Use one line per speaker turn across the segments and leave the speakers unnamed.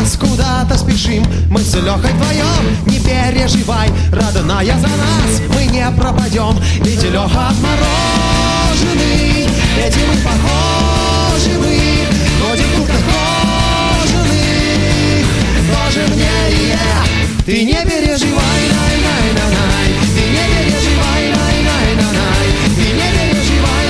нас куда-то спешим. Мы с Лехой вдвоем, не переживай, родная за нас, мы не пропадем. Ведь Леха отмороженный, этим мы похожи мы. Ходим в куртках кожаных, тоже мне ты не переживай, най-най-най-най. Ты не переживай, най-най-най-най. Ты не переживай,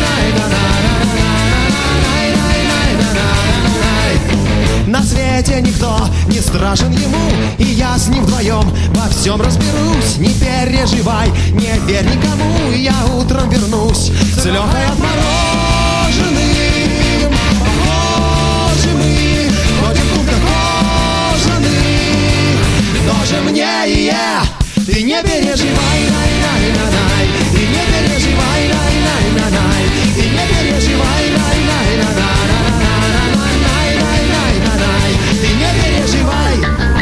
най-най-най-най. На свете никто не страшен ему, и я с ним вдвоем во всем разберусь. Не переживай, не верь никому, я утром вернусь с Лехой отмороженным. Похожи мы, ходим в куртках кожаных, тоже мне ты не переживай, най-най-най-най. Ты не переживай, най-най-най-най. Ты не переживай, най-най-най-най. Ты не переживай.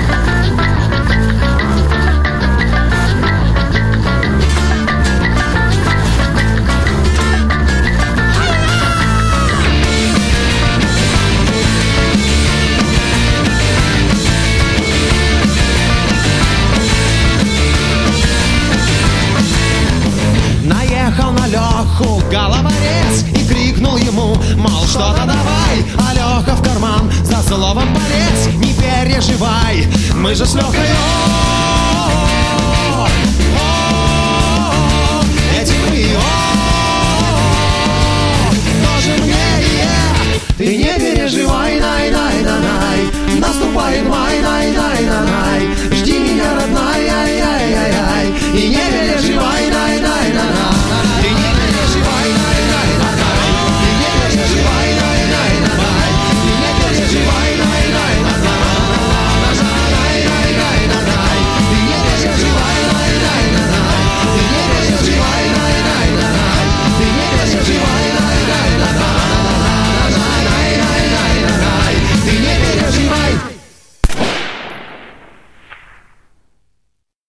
Наехал на Леху головорез и крикнул ему, мол, что-то давай. А Леха в карман за словом полез. Не переживай, мы же с Лехой эти мы тоже мне ты не переживай, най-най-най-най. Наступает май,